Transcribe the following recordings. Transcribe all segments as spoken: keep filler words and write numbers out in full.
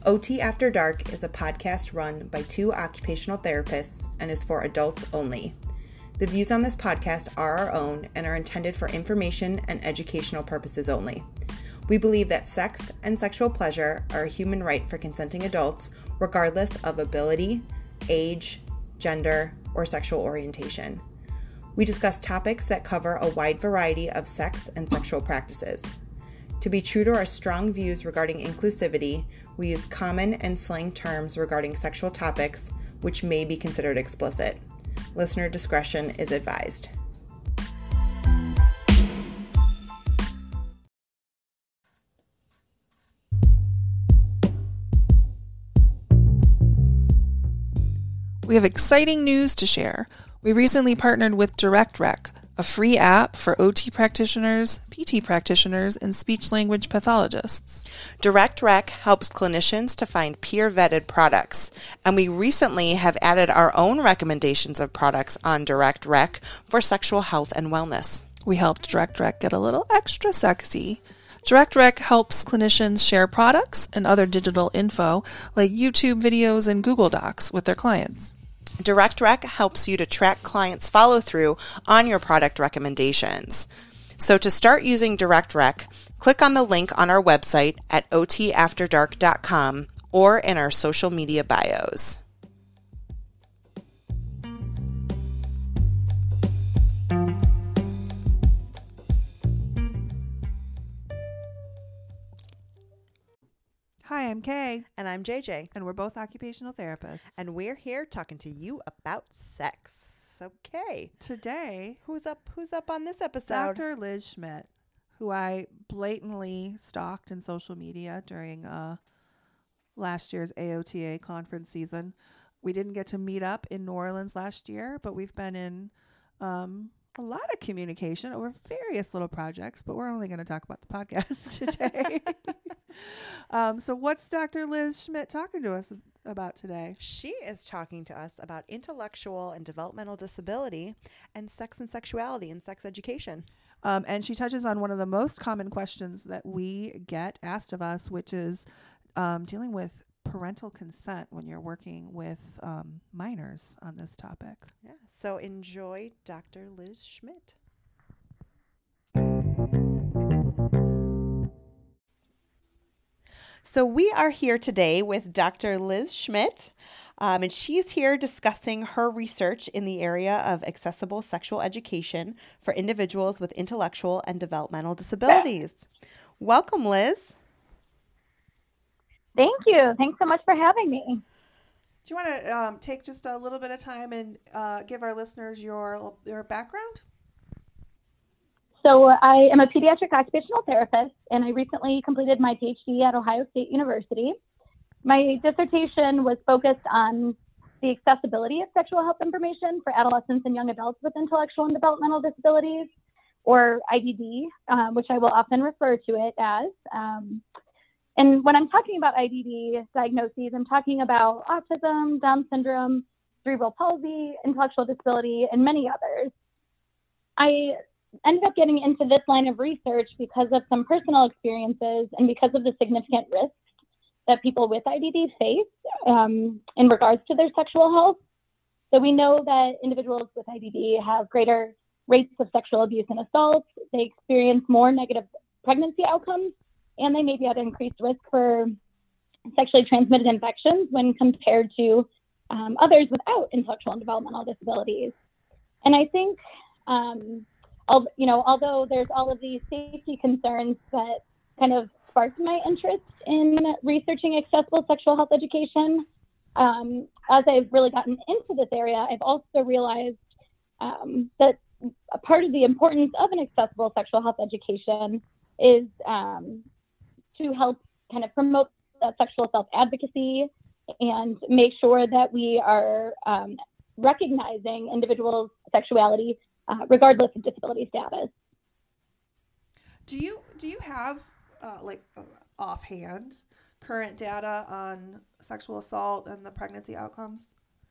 O T After Dark is a podcast run by two occupational therapists and is for adults only. The views on this podcast are our own and are intended for information and educational purposes only. We believe that sex and sexual pleasure are a human right for consenting adults, regardless of ability, age, gender, or sexual orientation. We discuss topics that cover a wide variety of sex and sexual practices. To be true to our strong views regarding inclusivity, we use common and slang terms regarding sexual topics, which may be considered explicit. Listener discretion is advised. We have exciting news to share. We recently partnered with DirectRec, a free app for O T practitioners, P T practitioners, and speech-language pathologists. DirectRec helps clinicians to find peer-vetted products, and we recently have added our own recommendations of products on DirectRec for sexual health and wellness. We helped DirectRec get a little extra sexy. DirectRec helps clinicians share products and other digital info like YouTube videos and Google Docs with their clients. DirectRec helps you to track clients' follow-through on your product recommendations. So to start using DirectRec, click on the link on our website at o t after dark dot com or in our social media bios. Hi, I'm Kay. And I'm J J. And we're both occupational therapists. And we're here talking to you about sex. Okay. Today, Who's up who's up on this episode? Doctor Liz Schmidt, who I blatantly stalked in social media during uh, last year's A O T A conference season. We didn't get to meet up in New Orleans last year, but we've been in um, a lot of communication over various little projects, but we're only going to talk about the podcast today. Um, so what's Doctor Liz Schmidt talking to us about today? She is talking to us about intellectual and developmental disability and sex and sexuality and sex education. Um, and she touches on one of the most common questions that we get asked of us, which is um, dealing with parental consent when you're working with um, minors on this topic. Yeah. So enjoy Doctor Liz Schmidt. So we are here today with Doctor Liz Schmidt, um, and she's here discussing her research in the area of accessible sexual education for individuals with intellectual and developmental disabilities. Welcome, Liz. Thank you. Thanks so much for having me. Do you want to um, take just a little bit of time and uh, give our listeners your your background? So I am a pediatric occupational therapist, and I recently completed my PhD at Ohio State University. My dissertation was focused on the accessibility of sexual health information for adolescents and young adults with intellectual and developmental disabilities, or I D D, um, which I will often refer to it as. Um, and when I'm talking about I D D diagnoses, I'm talking about autism, Down syndrome, cerebral palsy, intellectual disability, and many others. I ended up getting into this line of research because of some personal experiences and because of the significant risks that people with I D D face um, in regards to their sexual health. So we know that individuals with I D D have greater rates of sexual abuse and assault. They experience more negative pregnancy outcomes, and they may be at increased risk for sexually transmitted infections when compared to um, others without intellectual and developmental disabilities. And I think um, Al- you know, although there's all of these safety concerns that kind of sparked my interest in researching accessible sexual health education, um, as I've really gotten into this area, I've also realized um, that a part of the importance of an accessible sexual health education is um, to help kind of promote uh, sexual self-advocacy and make sure that we are um, recognizing individuals' sexuality Uh, regardless of disability status. Do you do you have uh, like uh, offhand current data on sexual assault and the pregnancy outcomes?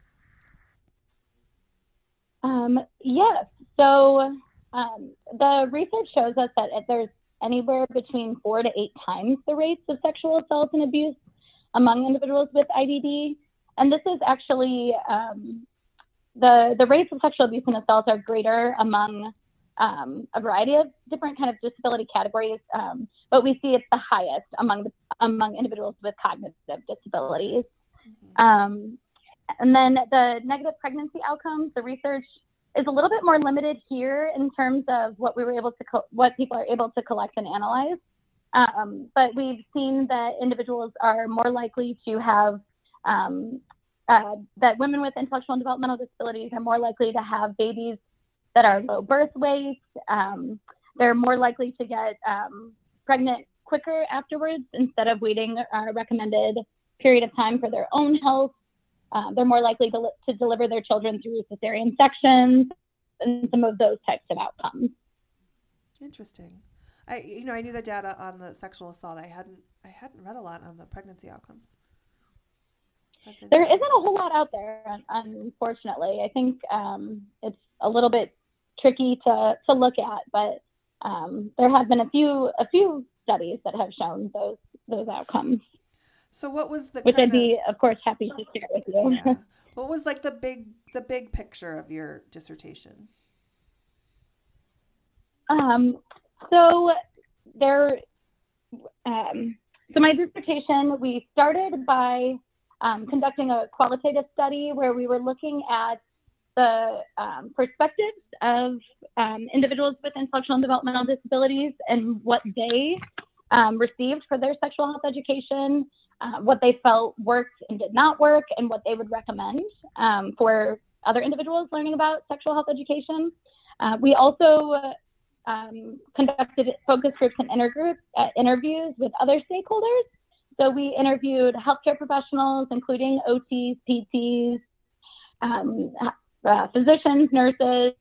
Um, yes. So um, the research shows us that if there's anywhere between four to eight times the rates of sexual assault and abuse among individuals with I D D. And this is actually, um, the, the rates of sexual abuse and assault are greater among um, a variety of different kind of disability categories, um, but we see it's the highest among, the, among individuals with cognitive disabilities. Mm-hmm. Um, and then the negative pregnancy outcomes, the research is a little bit more limited here in terms of what we were able to, co- what people are able to collect and analyze. Um, but we've seen that individuals are more likely to have, um, uh, that women with intellectual and developmental disabilities are more likely to have babies that are low birth weight. Um, they're more likely to get um, pregnant quicker afterwards instead of waiting a recommended period of time for their own health. Uh, they're more likely to, to deliver their children through cesarean sections and some of those types of outcomes. Interesting. I, you know, I knew the data on the sexual assault. I hadn't, I hadn't read a lot on the pregnancy outcomes. There isn't a whole lot out there, unfortunately. I think um, it's a little bit tricky to, to look at, but um, there have been a few a few studies that have shown those those outcomes. So what was the which kinda, I'd be, of course, happy to share with you. Yeah. What was like the big the big picture of your dissertation? Um, so there, um, so my dissertation, we started by um, conducting a qualitative study where we were looking at the um, perspectives of um, individuals with intellectual and developmental disabilities and what they um, received for their sexual health education, uh, what they felt worked and did not work, and what they would recommend um, for other individuals learning about sexual health education. Uh, we also um, conducted focus groups and intergroup, uh, interviews with other stakeholders. So we interviewed healthcare professionals, including O Ts, P Ts, um, uh, physicians, nurses,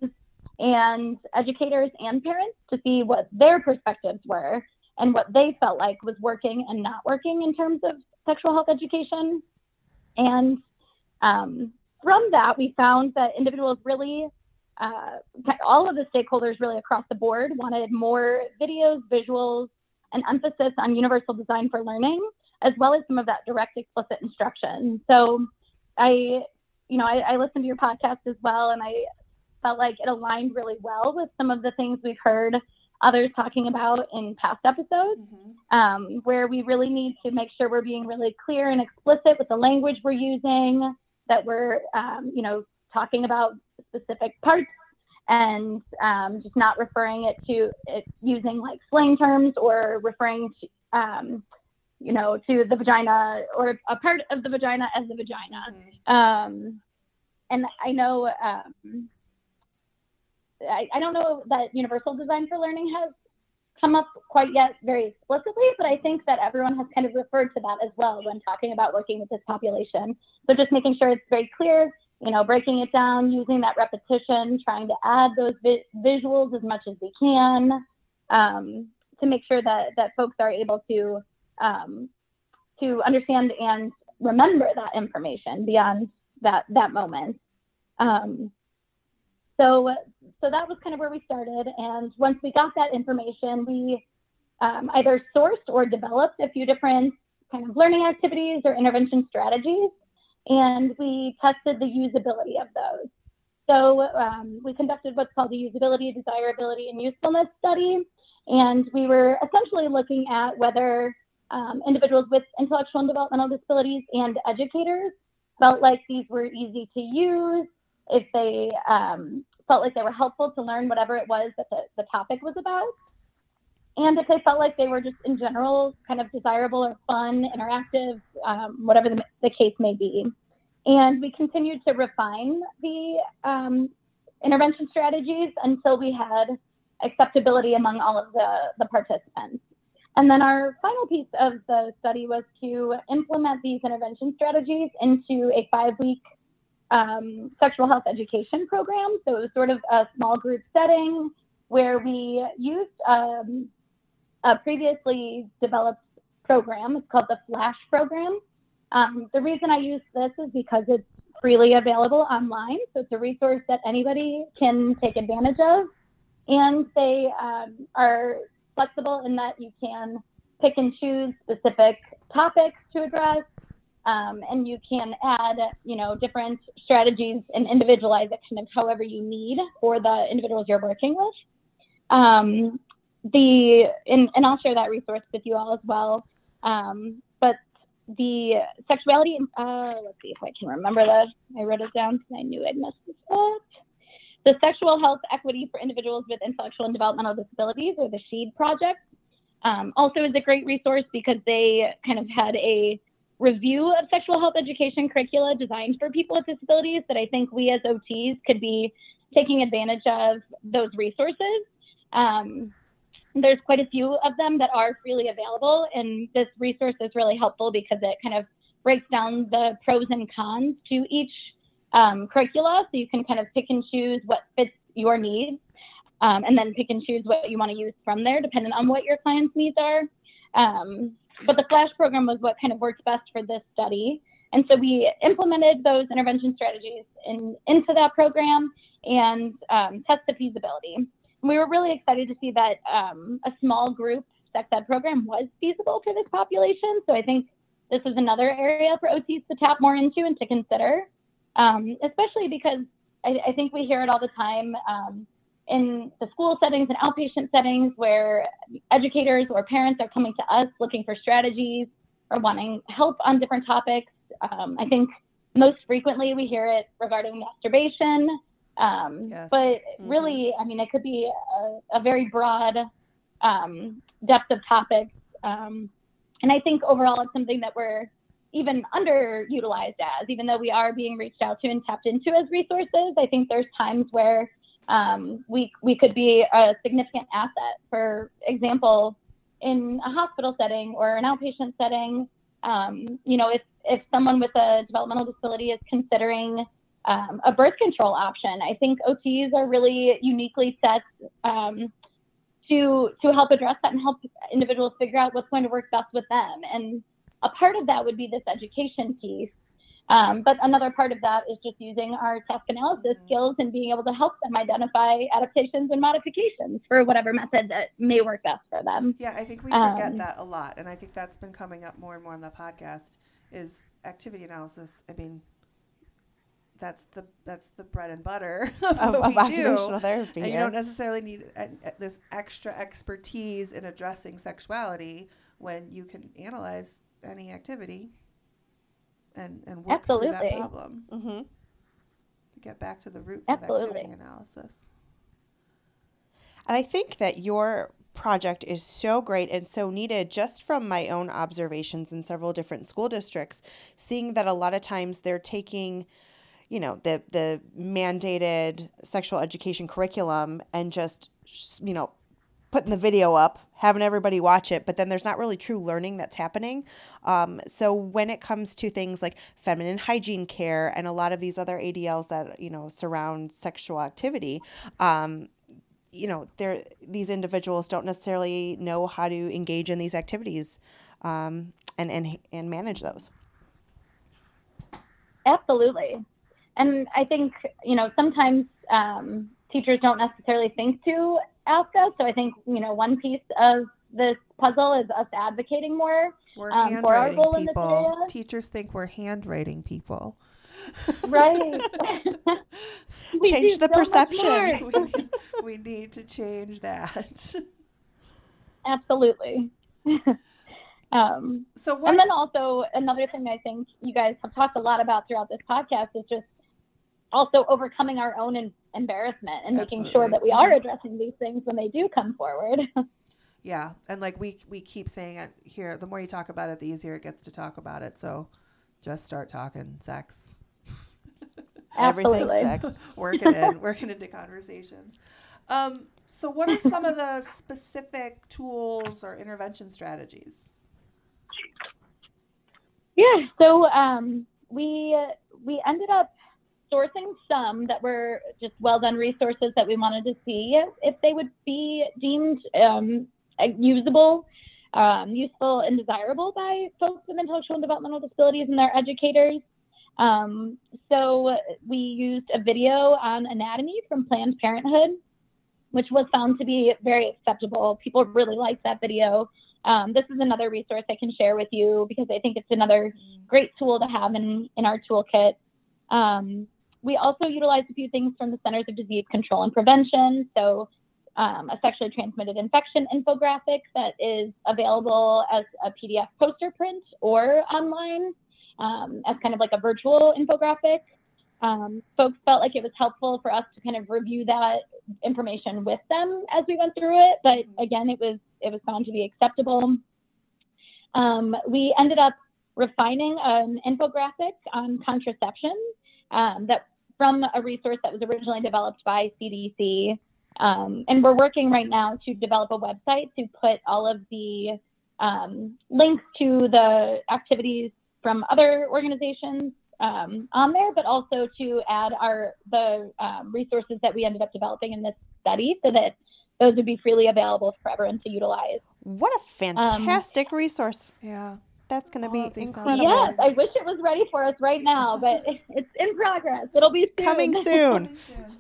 and educators and parents to see what their perspectives were and what they felt like was working and not working in terms of sexual health education. And um, from that, we found that individuals really, uh, all of the stakeholders really across the board wanted more videos, visuals, and emphasis on universal design for learning, as well as some of that direct explicit instruction. So I, you know, I, I listened to your podcast as well, and I felt like it aligned really well with some of the things we've heard others talking about in past episodes, mm-hmm. um, where we really need to make sure we're being really clear and explicit with the language we're using, that we're, um, you know, talking about specific parts and um, just not referring it to it using like slang terms or referring to, um, you know, to the vagina or a part of the vagina as the vagina. Mm-hmm. Um, and I know, um, I, I don't know that universal design for learning has come up quite yet very explicitly, but I think that everyone has kind of referred to that as well when talking about working with this population. So just making sure it's very clear, you know, breaking it down, using that repetition, trying to add those vi- visuals as much as we can um, to make sure that, that folks are able to, um, to understand and remember that information beyond that, that moment. Um, so, so that was kind of where we started. And once we got that information, we um, either sourced or developed a few different kind of learning activities or intervention strategies. And we tested the usability of those. So um, we conducted what's called a usability, desirability, and usefulness study. And we were essentially looking at whether um, individuals with intellectual and developmental disabilities and educators felt like these were easy to use, if they um, felt like they were helpful to learn whatever it was that the, the topic was about, and if they felt like they were just in general kind of desirable or fun, interactive, um, whatever the, the case may be. And we continued to refine the um, intervention strategies until we had acceptability among all of the, the participants. And then our final piece of the study was to implement these intervention strategies into a five-week um, sexual health education program. So it was sort of a small group setting where we used um, a previously developed program. It's called the FLASH program. Um, the reason I use this is because it's freely available online. So it's a resource that anybody can take advantage of. And they um, are flexible in that you can pick and choose specific topics to address, um, and you can add, you know, different strategies and individualization of however you need for the individuals you're working with. Um, the and, and I'll share that resource with you all as well. Um, but the sexuality, uh, let's see if I can remember that. I wrote it down because I knew I'd messed this up. The Sexual Health Equity for Individuals with Intellectual and Developmental Disabilities, or the SHEED project, um, also is a great resource because they kind of had a review of sexual health education curricula designed for people with disabilities that I think we as O Ts could be taking advantage of those resources. Um, there's quite a few of them that are freely available, and this resource is really helpful because it kind of breaks down the pros and cons to each um, curricula, so you can kind of pick and choose what fits your needs, um, and then pick and choose what you want to use from there, depending on what your client's needs are. Um, but the FLASH program was what kind of worked best for this study, and so we implemented those intervention strategies in, into that program and um, test the feasibility. We were really excited to see that um, a small group sex ed program was feasible for this population. So I think this is another area for O Ts to tap more into and to consider, um, especially because I, I think we hear it all the time um, in the school settings and outpatient settings where educators or parents are coming to us looking for strategies or wanting help on different topics. Um, I think most frequently we hear it regarding masturbation. Um, Yes. But Mhm. really, I mean, it could be a, a very broad um, depth of topics. Um, and I think overall it's something that we're even underutilized as, even though we are being reached out to and tapped into as resources. I think there's times where um, we, we could be a significant asset. For example, in a hospital setting or an outpatient setting, um, you know, if, if someone with a developmental disability is considering Um, a birth control option, I think O Ts are really uniquely set um, to to help address that and help individuals figure out what's going to work best with them. And a part of that would be this education piece. Um, but another part of that is just using our task analysis Mm-hmm. skills and being able to help them identify adaptations and modifications for whatever method that may work best for them. Yeah, I think we forget Um, that a lot. And I think that's been coming up more and more on the podcast is activity analysis. I mean, that's the that's the bread and butter of, Of, what of we do. occupational therapy. And you yeah. don't necessarily need a, a, this extra expertise in addressing sexuality when you can analyze any activity and, and work through that Absolutely. problem Mm-hmm. to get back to the roots Absolutely. of activity analysis. And I think that your project is so great and so needed just from my own observations in several different school districts, seeing that a lot of times they're taking, you know, the the mandated sexual education curriculum and just, you know, putting the video up, having everybody watch it, but then there's not really true learning that's happening. Um, so when it comes to things like feminine hygiene care and a lot of these other A D Ls that, you know, surround sexual activity, um, you know, they're, these individuals don't necessarily know how to engage in these activities um, and, and, and manage those. Absolutely. And I think, you know, sometimes um, teachers don't necessarily think to ask us. So I think, you know, one piece of this puzzle is us advocating more We're um, for our handwriting goal in this people. area. Teachers think we're handwriting people. Right. We Change do the so much perception. more. we, we need to change that. Absolutely. um, So what? and then also another thing I think you guys have talked a lot about throughout this podcast is just also overcoming our own em- embarrassment and making Absolutely. sure that we are addressing these things when they do come forward. Yeah, and like we we keep saying it here, the more you talk about it, the easier it gets to talk about it. So just start talking sex. Everything Absolutely. sex. Work it in, work it into conversations. Um, so what are some of the specific tools or intervention strategies? Yeah, so um, we we ended up sourcing some that were just well done resources that we wanted to see if they would be deemed um, usable, um, useful, and desirable by folks with intellectual and developmental disabilities and their educators. Um, so we used a video on anatomy from Planned Parenthood, which was found to be very acceptable. People really liked that video. Um, this is another resource I can share with you because I think it's another great tool to have in, in our toolkit. Um, we also utilize a few things from the Centers of Disease Control and Prevention. So um, a sexually transmitted infection infographic that is available as a P D F poster print or online um, as kind of like a virtual infographic. Um, folks felt like it was helpful for us to kind of review that information with them as we went through it. But again, it was it was found to be acceptable. Um, we ended up refining an infographic on contraception um, that from a resource that was originally developed by C D C. Um, and we're working right now to develop a website to put all of the um, links to the activities from other organizations um, on there, but also to add our the um, resources that we ended up developing in this study so that those would be freely available for everyone to utilize. What a fantastic um, resource. Yeah. That's going to be these incredible. Yes, I wish it was ready for us right now, but it's in progress. It'll be soon. Coming soon.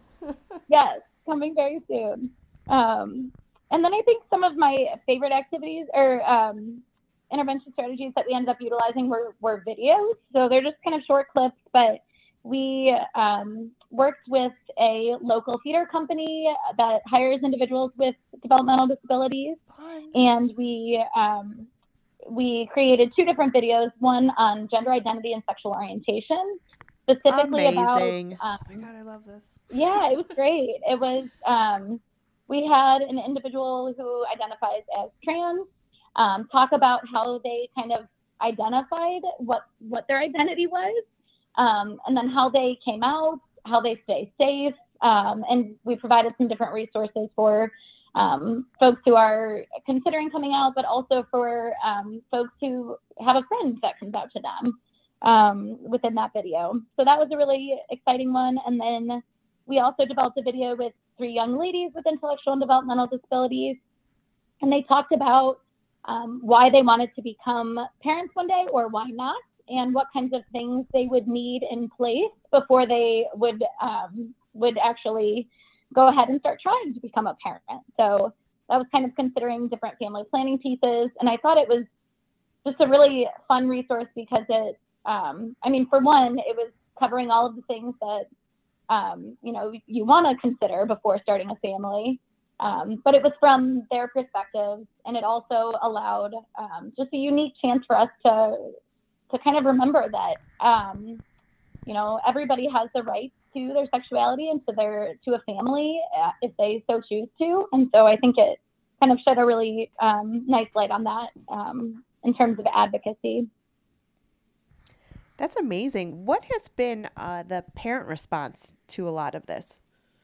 Yes, coming very soon. Um, and then I think some of my favorite activities or um, intervention strategies that we ended up utilizing were, were videos. So they're just kind of short clips, but we um, worked with a local theater company that hires individuals with developmental disabilities. Fun. And we um, we created two different videos, one on gender identity and sexual orientation, specifically Amazing. about... Um, oh my God, I love this. Yeah, it was great. It was, um, we had an individual who identifies as trans um, talk about how they kind of identified what, what their identity was, um, and then how they came out, how they stay safe. Um, and we provided some different resources for um, folks who are considering coming out, but also for um, folks who have a friend that comes out to them um, within that video. So that was a really exciting one. And then we also developed a video with three young ladies with intellectual and developmental disabilities. And they talked about um, why they wanted to become parents one day or why not, and what kinds of things they would need in place before they would um, would actually go ahead and start trying to become a parent. So that was kind of considering different family planning pieces. And I thought it was just a really fun resource because it, um, I mean, for one, it was covering all of the things that, um, you know, you want to consider before starting a family. Um, but it was from their perspective, and it also allowed um, just a unique chance for us to to kind of remember that, um, you know, everybody has the right to their sexuality and to their to a family uh, if they so choose to. And so I think it kind of shed a really um, nice light on that um, in terms of advocacy. That's amazing. What has been uh, the parent response to a lot of this?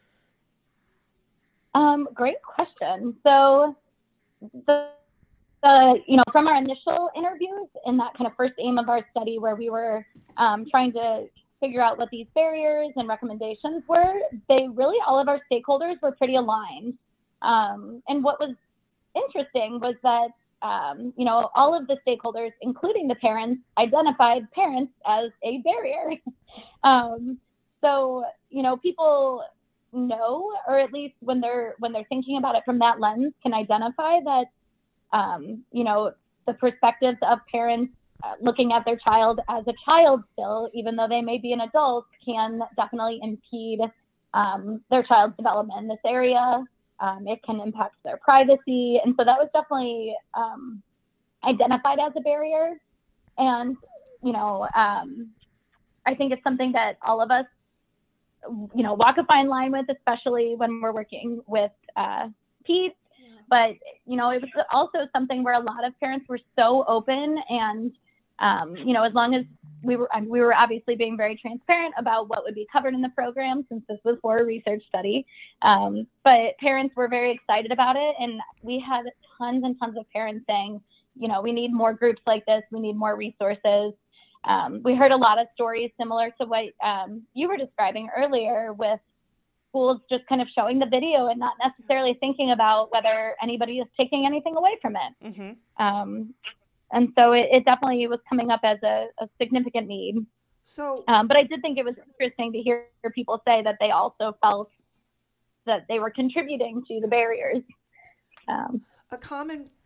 Um, great question. So the, the, you know, from our initial interviews in that kind of first aim of our study where we were um, trying to figure out what these barriers and recommendations were, they really, all of our stakeholders were pretty aligned. Um, and what was interesting was that, um, you know, all of the stakeholders, including the parents, identified parents as a barrier. um, so, you know, people know, or at least when they're when they're thinking about it from that lens, can identify that, um, you know, the perspectives of parents uh, looking at their child as a child still, even though they may be an adult, can definitely impede um, their child's development in this area. Um, it can impact their privacy. And so that was definitely um, identified as a barrier. And, you know, um, I think it's something that all of us, you know, walk a fine line with, especially when we're working with uh, peds. Yeah. But, you know, it was also something where a lot of parents were so open and, um, you know, as long as we were, we were obviously being very transparent about what would be covered in the program since this was for a research study. Um, but parents were very excited about it. And we had tons and tons of parents saying, you know, we need more groups like this. We need more resources. Um, we heard a lot of stories similar to what um, you were describing earlier, with schools just kind of showing the video and not necessarily thinking about whether anybody is taking anything away from it. Mm-hmm. Um, and so it, it definitely was coming up as a, a significant need. So, um, but I did think it was interesting to hear people say that they also felt that they were contributing to the barriers. Um, a common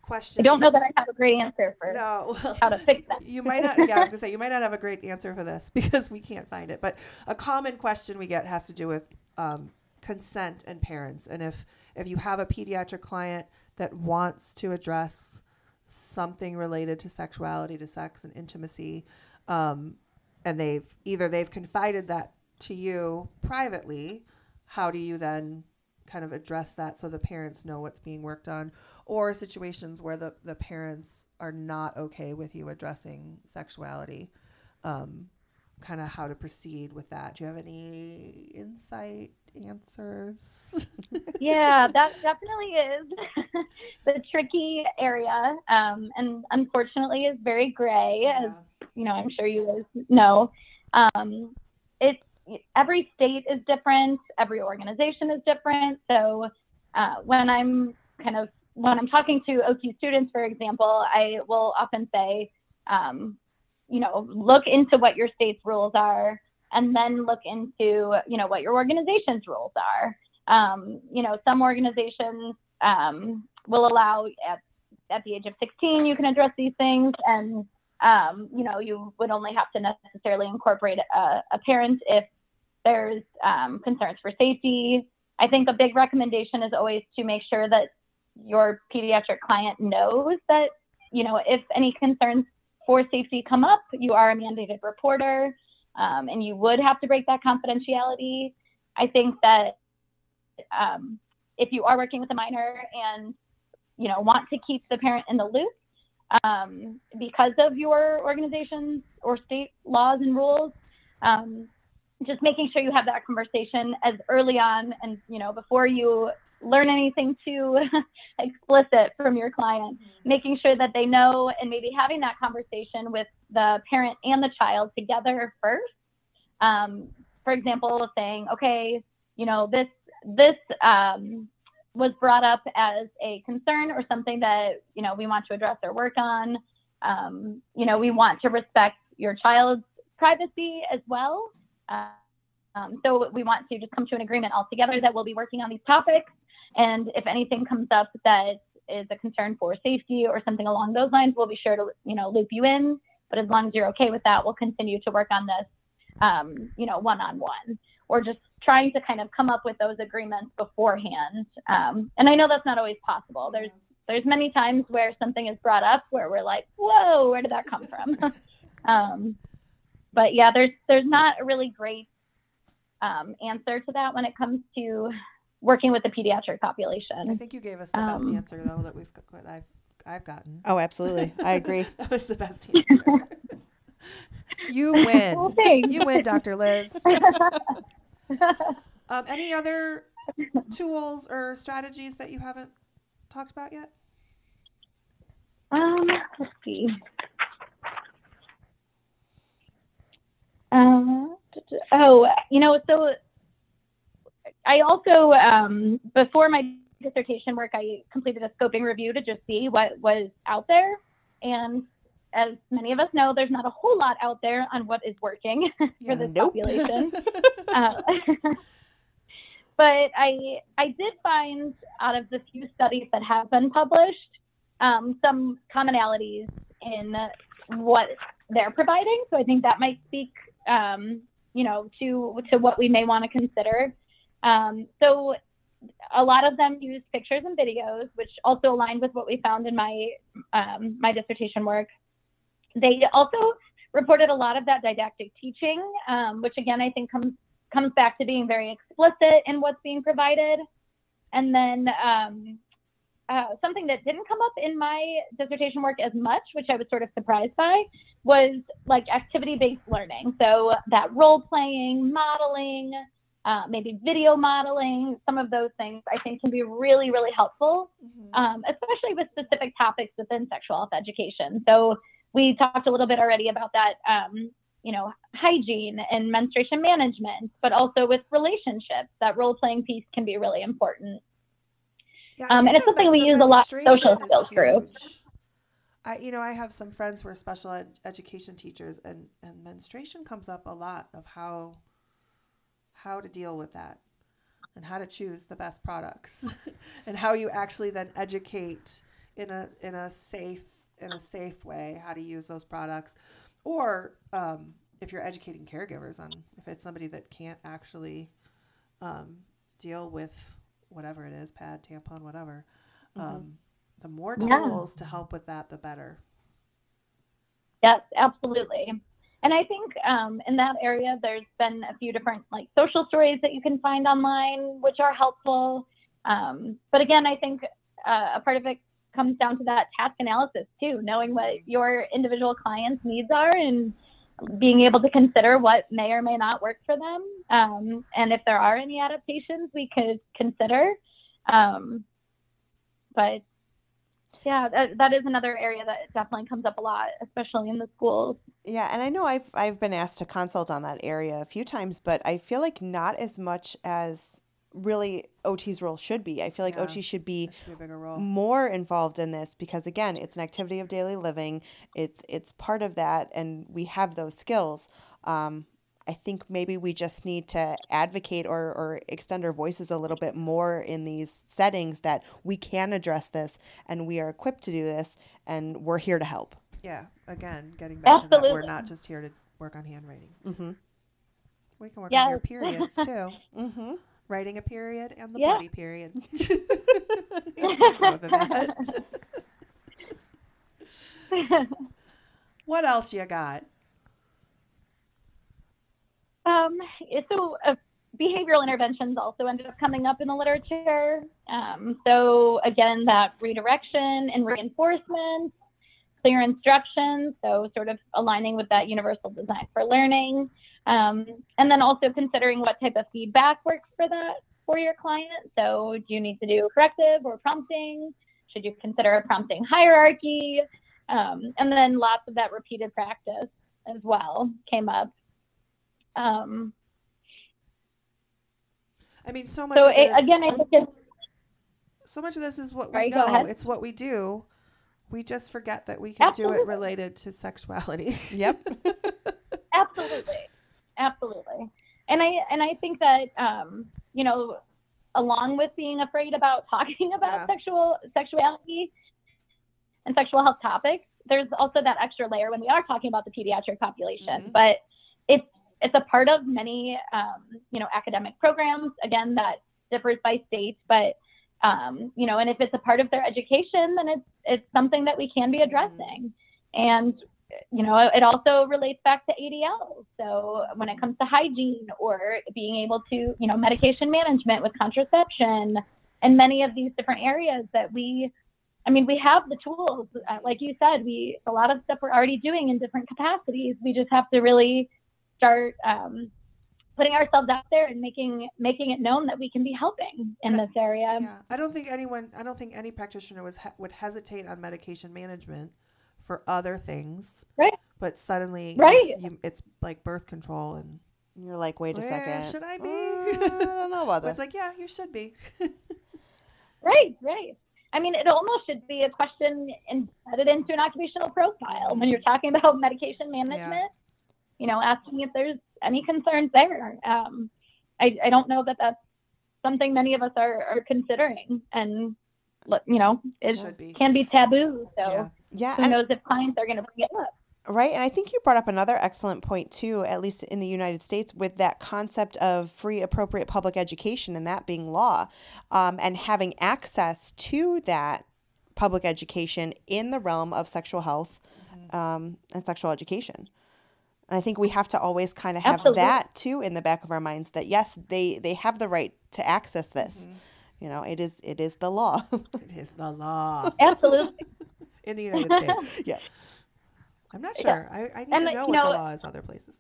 question. I don't know that I have a great answer for no. how to fix that. You might not, yeah, I was gonna say, you might not have a great answer for this because we can't find it. But a common question we get has to do with um, consent and parents. And if, if you have a pediatric client that wants to address something related to sexuality, to sex and intimacy, um, and they've either they've confided that to you privately, how do you then kind of address that so the parents know what's being worked on, or situations where the, the parents are not okay with you addressing sexuality, um, kind of how to proceed with that? Do you have any insight, answers? Yeah, that definitely is the tricky area, um, and unfortunately is very gray, Yeah. as you know, I'm sure you guys know. Um, it's every state is different, every organization is different. So uh, when I'm kind of when I'm talking to O T students, for example, I will often say, um, you know, look into what your state's rules are, and then look into, you know, what your organization's rules are. Um, you know, some organizations um, will allow at, at the age of sixteen, you can address these things. And, um, you know, you would only have to necessarily incorporate a, a parent if there's um, concerns for safety. I think a big recommendation is always to make sure that your pediatric client knows that, you know, if any concerns for safety come up, you are a mandated reporter, um, and you would have to break that confidentiality. I think that um, if you are working with a minor and, you know, want to keep the parent in the loop, um, because of your organization's or state laws and rules, um, just making sure you have that conversation as early on, and, you know, before you learn anything too explicit from your client, making sure that they know, and maybe having that conversation with the parent and the child together first. Um, for example, saying, okay, you know, this, this um, was brought up as a concern or something that, you know, we want to address or work on. Um, you know, we want to respect your child's privacy as well. Uh, um, so we want to just come to an agreement all together that we'll be working on these topics. And if anything comes up that is a concern for safety or something along those lines, we'll be sure to, you know, loop you in. But as long as you're okay with that, we'll continue to work on this, um, you know, one-on-one, or just trying to kind of come up with those agreements beforehand. Um, and I know that's not always possible. There's there's many times where something is brought up where we're like, whoa, where did that come from? um, but yeah, there's there's not a really great um, answer to that when it comes to working with the pediatric population. I think you gave us the best Um, answer, though, that we've that I've I've gotten. Oh, absolutely. I agree. That was the best answer. You win. Well, thanks. You win, Doctor Liz. um, any other tools or strategies that you haven't talked about yet? Um, let's see. Um, oh, you know, so I also, um, before my dissertation work, I completed a scoping review to just see what was out there. And as many of us know, there's not a whole lot out there on what is working for Yeah. this Nope. population. uh, but I, I did find, out of the few studies that have been published, um, some commonalities in what they're providing. So I think that might speak, um, you know, to to what we may want to consider. Um, so a lot of them use pictures and videos, which also aligned with what we found in my um, my dissertation work. They also reported a lot of that didactic teaching, um, which again I think comes comes back to being very explicit in what's being provided. And then um, uh, something that didn't come up in my dissertation work as much, which I was sort of surprised by, was like activity-based learning. So that role playing, modeling, uh, maybe video modeling, some of those things I think can be really, really helpful, Mm-hmm. um, especially with specific topics within sexual health education. So we talked a little bit already about that, um, you know, hygiene and menstruation management, but also with relationships, that role playing piece can be really important. Yeah, I Um, think and it's the something men- we the use a lot in social menstruation is skills group. huge. I, you know, I have some friends who are special ed- education teachers, and, and menstruation comes up a lot of how how to deal with that, and how to choose the best products, and how you actually then educate in a in a safe in a safe way how to use those products, or um, if you're educating caregivers on if it's somebody that can't actually um, deal with whatever it is, pad, tampon, whatever. Mm-hmm. Um, the more tools yeah. to help with that, the better. Yes, absolutely. And I think um, in that area, there's been a few different like social stories that you can find online, which are helpful. Um, but again, I think uh, a part of it comes down to that task analysis too, knowing what your individual clients' needs are and being able to consider what may or may not work for them. Um, and if there are any adaptations we could consider. Um, but yeah, that, that is another area that definitely comes up a lot, especially in the schools. Yeah, and I know I've I've been asked to consult on that area a few times, but I feel like not as much as really O T's role should be. I feel like yeah, O T should be, should be a bigger role. more involved in this because, again, it's an activity of daily living. It's it's part of that, and we have those skills. Um, I think maybe we just need to advocate or, or extend our voices a little bit more in these settings that we can address this and we are equipped to do this and we're here to help. Yeah. Again, getting back Absolutely. to that, we're not just here to work on handwriting. Mm-hmm. We can work yes. on your periods too. Mm-hmm. Writing a period and the yeah. bloody period. Both of that. What else you got? Um, so uh, behavioral interventions also ended up coming up in the literature. Um, so again, that redirection and reinforcement, clear instructions, so sort of aligning with that universal design for learning. Um, and then also considering what type of feedback works for that for your client. So do you need to do corrective or prompting? Should you consider a prompting hierarchy? Um, and then lots of that repeated practice as well came up. Um, I mean, so much so of this, it, again, I think it's, so much of this is what sorry, we know. It's what we do. We just forget that we can Absolutely. do it related to sexuality. Yep. Absolutely. Absolutely. And I, and I think that, um, you know, along with being afraid about talking about yeah. sexual sexuality and sexual health topics, there's also that extra layer when we are talking about the pediatric population, mm-hmm. but it's, it's a part of many, um, you know, academic programs, again, that differs by state, but, um, you know, and if it's a part of their education, then it's, it's something that we can be addressing. Mm-hmm. And, you know, it also relates back to A D L. So when it comes to hygiene or being able to, you know, medication management with contraception and many of these different areas that we, I mean, we have the tools, uh, like you said, we, a lot of stuff we're already doing in different capacities. We just have to really start um, putting ourselves out there and making making it known that we can be helping in this area. Yeah, I don't think anyone, I don't think any practitioner was would hesitate on medication management for other things. Right. But suddenly, right. it's, you, it's like birth control, and you're like, wait a second, should I be? Uh, I don't know about this. It's like, yeah, you should be. Right, right. I mean, it almost should be a question embedded into an occupational profile when you're talking about medication management. Yeah. You know, asking if there's any concerns there. Um, I, I don't know that that's something many of us are, are considering, and you know, it should be. Can be taboo. So yeah, yeah who knows if clients are going to bring it up. Right. And I think you brought up another excellent point too, at least in the United States, with that concept of free, appropriate public education and that being law, um, and having access to that public education in the realm of sexual health, mm-hmm. um, and sexual education. And I think we have to always kind of have Absolutely. that too in the back of our minds that yes, they, they have the right to access this. Mm-hmm. You know, it is it is the law. It is the law. Absolutely. In the United States. Yes. I'm not sure. Yeah. I, I need and, to know what know, the law is other places.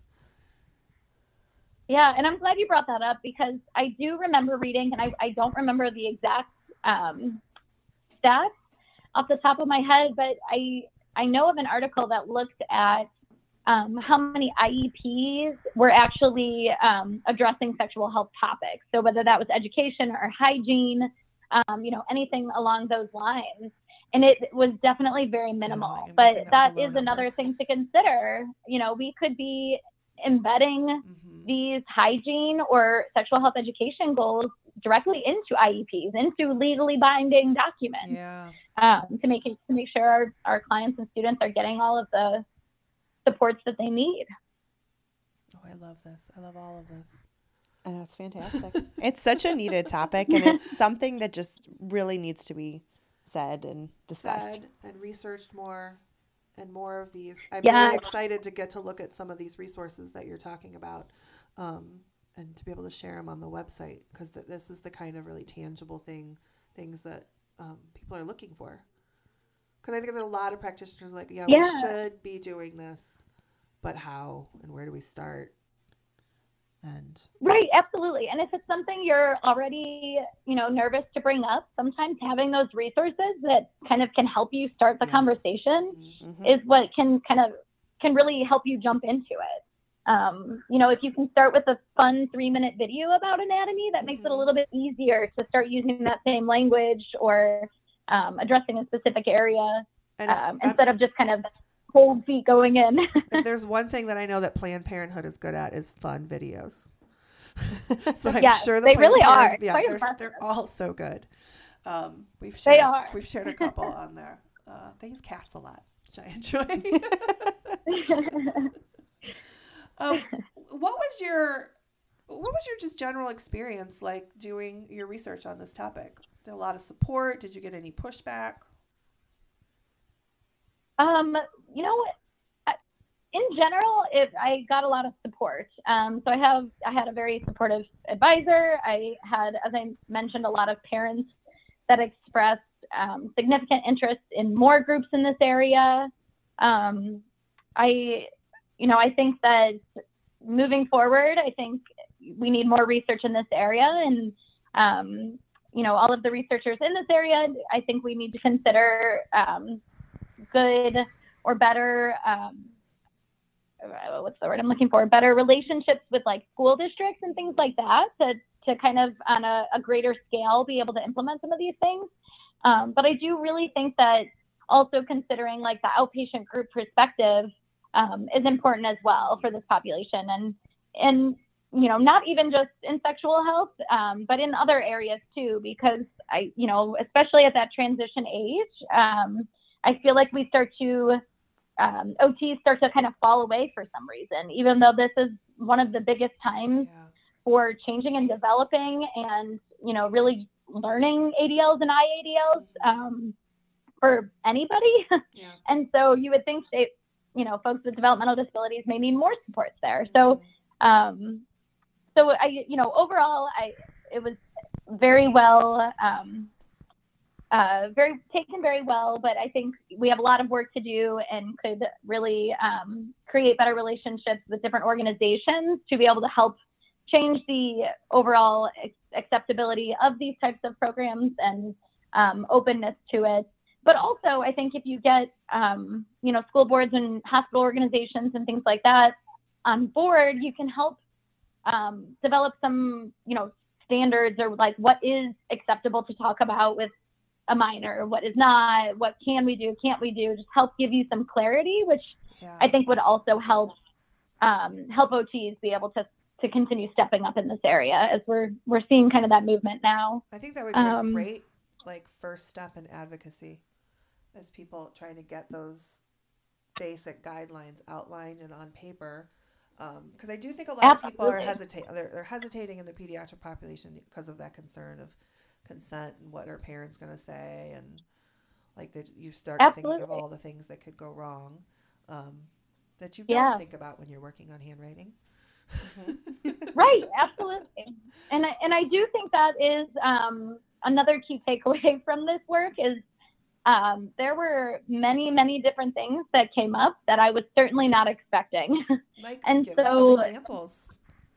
Yeah, and I'm glad you brought that up because I do remember reading, and I, I don't remember the exact um, stats off the top of my head, but I I know of an article that looked at Um, how many I E Ps were actually um, addressing sexual health topics. So whether that was education or hygiene, um, you know, anything along those lines. And it was definitely very minimal. Yeah, but that, that is number. another thing to consider. You know, we could be embedding mm-hmm. these hygiene or sexual health education goals directly into I E Ps, into legally binding documents, Yeah. um, to make it, to make sure our, our clients and students are getting all of the supports that they need. Oh, I love this. I love all of this. I know, it's fantastic. It's such a needed topic, and it's something that just really needs to be said and discussed. Said and researched more and more of these. I'm Yeah. really excited to get to look at some of these resources that you're talking about, um, and to be able to share them on the website, because th- this is the kind of really tangible thing, things that um, people are looking for. Because I think there's a lot of practitioners like, yeah, Yeah. we should be doing this, but how and where do we start? And Right, absolutely. And if it's something you're already, you know, nervous to bring up, sometimes having those resources that kind of can help you start the Yes. conversation Mm-hmm. is what can kind of can really help you jump into it. Um, you know, if you can start with a fun three minute video about anatomy, that makes it a Mhm. little bit easier to start using that same language or um, addressing a specific area, and if, um, I'm- instead of just kind of cold feet going in. if there's one thing that I know that Planned Parenthood is good at, is fun videos. So I'm Yeah, sure the they Planned really are. Parent- It's Yeah, quite they're, impressive. they're all so good. Um, we've They shared, are. We've shared a couple on there. Uh, they use cats a lot, which I enjoy. um, what was your what was your just general experience like doing your research on this topic? Did a lot of support? Did you get any pushback? Um, you know, I- in general, it, I got a lot of support. Um, so I have, I had a very supportive advisor. I had, as I mentioned, a lot of parents that expressed um, significant interest in more groups in this area. Um, I, you know, I think that moving forward, I think we need more research in this area, and um, you know, all of the researchers in this area, I think we need to consider um, good or better, um, uh, what's the word I'm looking for? Better relationships with like school districts and things like that to, to kind of on a, a greater scale be able to implement some of these things. Um, but I do really think that also considering like the outpatient group perspective um, is important as well for this population. And, and, you know, not even just in sexual health, um, but in other areas too, because I, you know, especially at that transition age, um, I feel like we start to, um, O Ts start to kind of fall away for some reason, even though this is one of the biggest times Yeah. for changing and developing and, you know, really learning A D Ls and I A D Ls um, for anybody. Yeah. And so you would think they, you know, folks with developmental disabilities may need more supports there. So, um, so I, you know, overall, I, it was very well, um, uh, very taken very well, but I think we have a lot of work to do and could really um, create better relationships with different organizations to be able to help change the overall acceptability of these types of programs and um, openness to it. But also, I think if you get, um, you know, school boards and hospital organizations and things like that on board, you can help um, develop some, you know, standards or like what is acceptable to talk about with a minor, what is not, what can we do, can't we do, just help give you some clarity, which Yeah. I think would also help um, help O Ts be able to to continue stepping up in this area as we're we're seeing kind of that movement now. I think that would be Um, a great like first step in advocacy, as people trying to get those basic guidelines outlined and on paper. Because I do think a lot of people are Absolutely. hesitate they're, they're hesitating in the pediatric population because of that concern of consent and what are parents going to say, and like that you start thinking of Absolutely. all the things that could go wrong um, that you don't Yeah. think about when you're working on handwriting. Right, absolutely. And I, and I do think that is um, another key takeaway from this work is um, there were many, many different things that came up that I was certainly not expecting. Like, And give so- us some examples.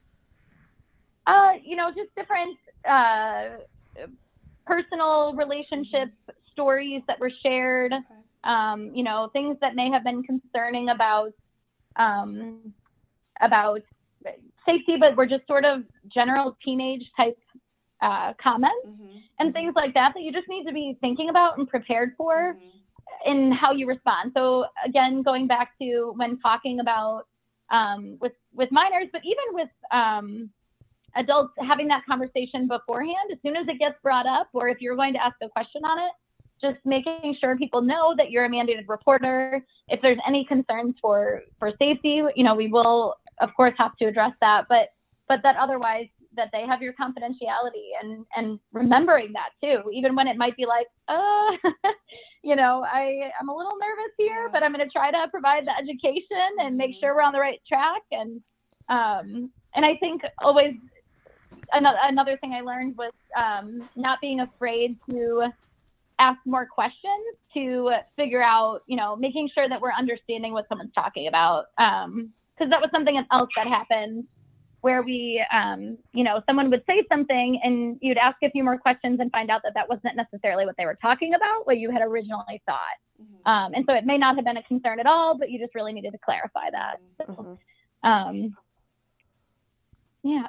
Uh, you know, just different uh, personal relationship stories that were shared, Okay. um, you know, things that may have been concerning about um, about safety, but were just sort of general teenage type uh, comments Mm-hmm. and Mhm. things like that that you just need to be thinking about and prepared for Mhm. in how you respond. So again, going back to when talking about um, with with minors, but even with um, adults having that conversation beforehand, as soon as it gets brought up, or if you're going to ask a question on it, just making sure people know that you're a mandated reporter. If there's any concerns for, for safety, you know, we will, of course, have to address that, but but that otherwise that they have your confidentiality, and, and remembering that too, even when it might be like, oh, you know, I, I'm a little nervous here, but I'm going to try to provide the education and make sure we're on the right track. And, um, and I think always another, another thing I learned was um, not being afraid to ask more questions to figure out, you know, making sure that we're understanding what someone's talking about. Um, cause that was something else that happened where we, um, you know, someone would say something and you'd ask a few more questions and find out that that wasn't necessarily what they were talking about, what you had originally thought. Mm-hmm. Um, and so it may not have been a concern at all, but you just really needed to clarify that. So, mm-hmm. um, yeah.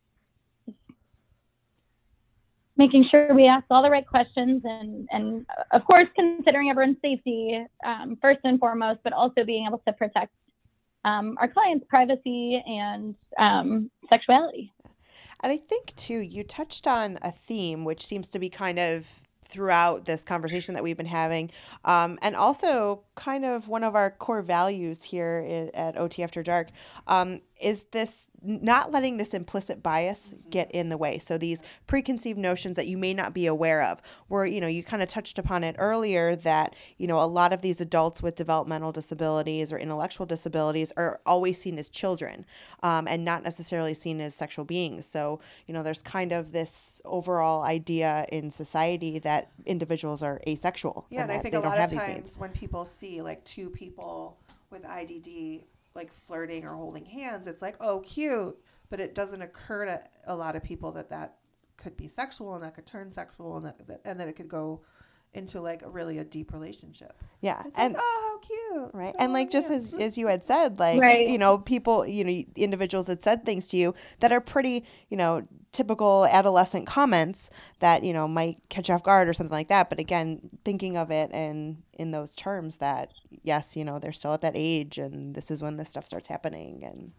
Making sure we ask all the right questions, and, and of course, considering everyone's safety um, first and foremost, but also being able to protect um, our clients' privacy and um, sexuality. And I think, too, you touched on a theme which seems to be kind of throughout this conversation that we've been having, um, and also kind of one of our core values here in, at O T After Dark, um, is this not letting this implicit bias get in the way. So these preconceived notions that you may not be aware of, where, you know, you kind of touched upon it earlier that, you know, a lot of these adults with developmental disabilities or intellectual disabilities are always seen as children, um, and not necessarily seen as sexual beings. So, you know, there's kind of this overall idea in society that individuals are asexual. Yeah, and, and that I think they a don't lot have of these times needs. when people see like two people with I D D like flirting or holding hands, it's like, oh, cute. But it doesn't occur to a lot of people that that could be sexual, and that could turn sexual, and that, that and then it could go into like a really a deep relationship. Yeah. It's and like, oh, how cute. Right. Oh, And like, just yeah. as, as you had said, like, Right. you know, people, you know, individuals had said things to you that are pretty, you know, typical adolescent comments that, you know, might catch you off guard or something like that. But again, thinking of it in, in those terms that, yes, you know, they're still at that age and this is when this stuff starts happening. And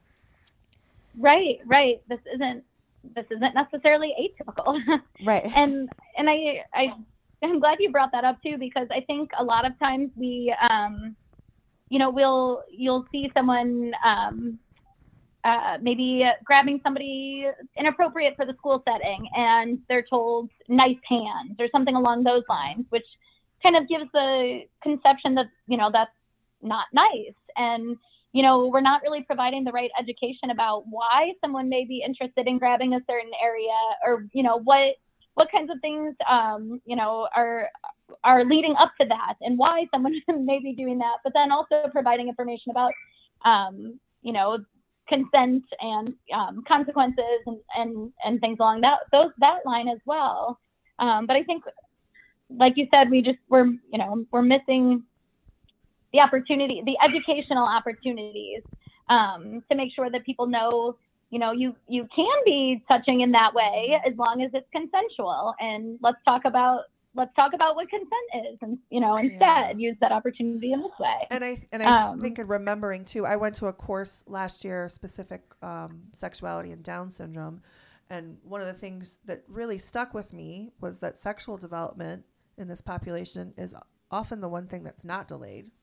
Right, right. This isn't, this isn't necessarily atypical. right. and, and I, I, I'm glad you brought that up too, because I think a lot of times we, um, you know, we'll, you'll see someone, um, uh, maybe grabbing somebody inappropriate for the school setting, and they're told nice hands or something along those lines, which kind of gives the conception that, you know, that's not nice. And, you know, we're not really providing the right education about why someone may be interested in grabbing a certain area, or, you know, what, what kinds of things, um, you know, are are leading up to that, and why someone may be doing that. But then also providing information about, um, you know, consent and um, consequences and, and and things along that those that line as well. Um, but I think, like you said, we just we're you know we're missing the opportunity, the educational opportunities, um, to make sure that people know. You know, you, you can be touching in that way as long as it's consensual. And let's talk about let's talk about what consent is, and, you know, instead yeah. use that opportunity in this way. And I and I um, think in remembering too, I went to a course last year, specific um, sexuality and Down syndrome, and one of the things that really stuck with me was that sexual development in this population is often the one thing that's not delayed.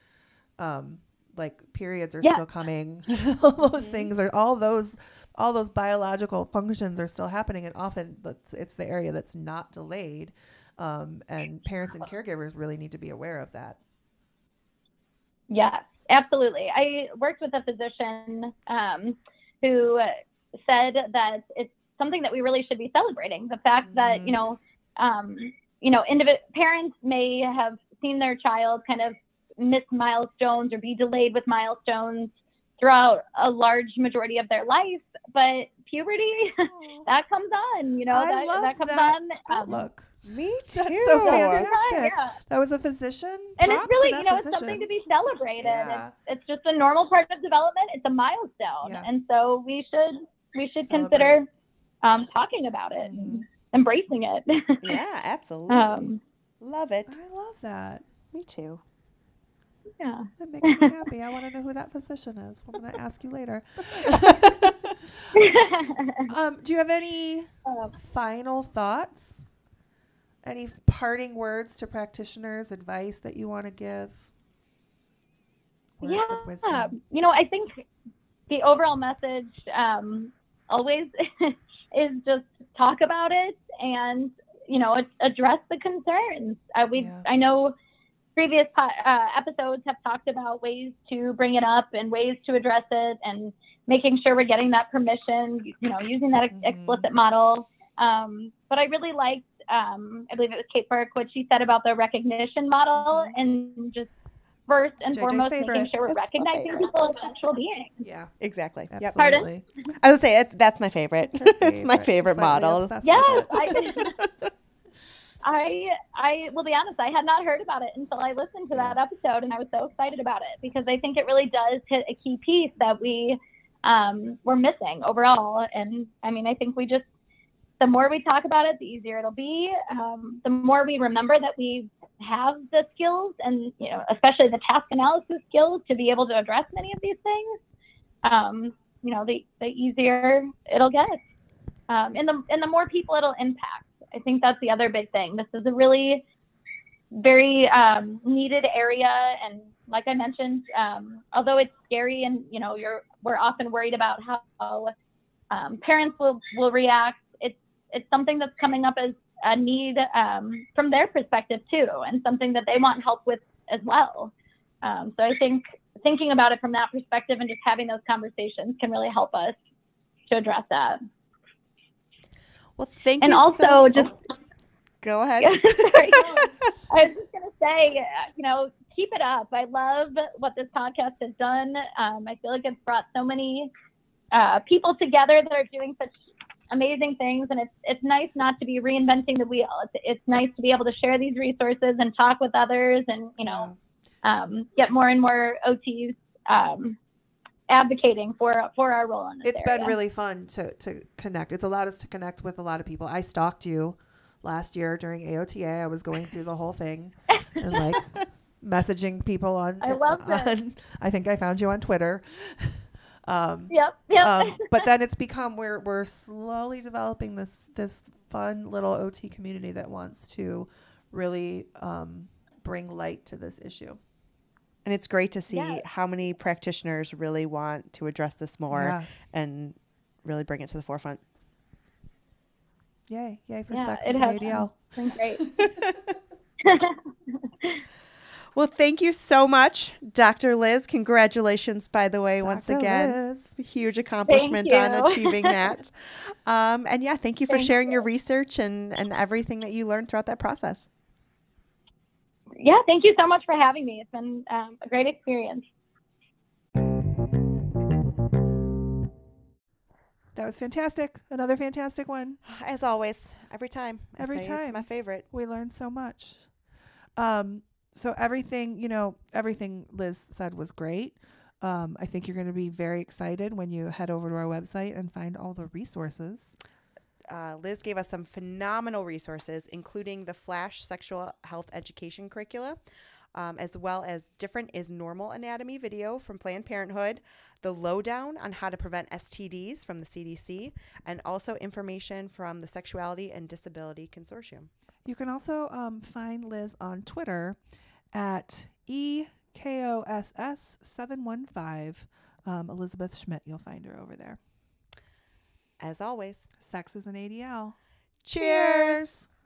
Um, like periods are yeah. still coming, all those mm-hmm. things are all those, all those biological functions are still happening. And often it's, it's the area that's not delayed. Um, and parents and caregivers really need to be aware of that. Yes, absolutely. I worked with a physician um, who said that it's something that we really should be celebrating. The fact mm-hmm. that, you know, um, you know, indiv- parents may have seen their child kind of miss milestones or be delayed with milestones throughout a large majority of their life, but puberty, that comes on, you know, I that, love that comes that on. Um, Look, me too. That's so fantastic. Yeah. That was a physician. And Props it's really, to you know, physician. it's something to be celebrated. Yeah. It's, it's just a normal part of development. It's a milestone. Yeah. And so we should, we should Celebrate. consider um, talking about it mm-hmm. and embracing it. Yeah, absolutely. Um, love it. I love that. Me too. Yeah. That makes me happy. I want to know who that physician is. I'm going to ask you later. um, do you have any Um, final thoughts? Any parting words to practitioners, advice that you want to give? Words yeah, of wisdom. you know, I think the overall message um, always is just talk about it and, you know, ad- address the concerns. Uh, we, Yeah. I know previous po- uh, episodes have talked about ways to bring it up and ways to address it and making sure we're getting that permission, you know, using that ex- Mhm. explicit model. Um, but I really liked, um, I believe it was Kate Burke, what she said about the recognition model Mhm. and just first and J J's foremost favorite. making sure we're It's my recognizing favorite. people as actual beings. Yeah, Exactly. Yep. Pardon? absolutely. I would say it, that's my favorite. It's her It's my She's favorite slightly model. obsessed Yes, with it. I, I, I will be honest. I had not heard about it until I listened to Yeah. that episode, and I was so excited about it because I think it really does hit a key piece that we um, were missing overall. And I mean, I think we just the more we talk about it, the easier it'll be. Um, the more we remember that we have the skills, and you know, especially the task analysis skills to be able to address many of these things. Um, you know, the the easier it'll get, um, and the and the more people it'll impact. I think that's the other big thing. This is a really very um, needed area, and like I mentioned, um, although it's scary, and you know, you're we're often worried about how um, parents will will react. It's it's something that's coming up as a need um, from their perspective too, and something that they want help with as well. Um, so I think thinking about it from that perspective and just having those conversations can really help us to address that. Well, thank And you. also so- just oh, go ahead. Sorry. I was just gonna say, uh, you know, keep it up. I love what this podcast has done. Um, I feel like it's brought so many uh, people together that are doing such amazing things, and it's it's nice not to be reinventing the wheel. It's it's nice to be able to share these resources and talk with others, and you know, um, get more and more O Ts um, advocating for for our role in this It's area. been really fun to to connect. It's allowed us to connect with a lot of people. I stalked you last year during A O T A. I was going through the whole thing and like messaging people on. I love on, it. I think I found you on Twitter. Um, Yep, yep. um, but then it's become we're we're slowly developing this this fun little O T community that wants to really um, bring light to this issue. And it's great to see Yes. how many practitioners really want to address this more Yeah. and really bring it to the forefront. Yay! Yay for Yeah, sex it and has A D L. been great. Well, thank you so much, Doctor Liz. Congratulations, by the way, once Doctor again. Liz. Huge accomplishment on you. achieving that. Um, and yeah, thank you for Thank sharing you. your research and, and everything that you learned throughout that process. Yeah, thank you so much for having me. It's been um, a great experience. That was fantastic. Another fantastic one. As always, every time. I Every say time. It's my favorite. We learned so much. Um, so everything, you know, everything Liz said was great. Um, I think you're going to be very excited when you head over to our website and find all the resources. Uh, Liz gave us some phenomenal resources, including the Flash Sexual Health Education Curricula, um, as well as Different is Normal Anatomy video from Planned Parenthood, the lowdown on how to prevent S T Ds from the C D C, and also information from the Sexuality and Disability Consortium. You can also um, find Liz on Twitter at E K O S S seven one five. Um, Elizabeth Schmidt, you'll find her over there. As always, Sex is an A D L. cheers.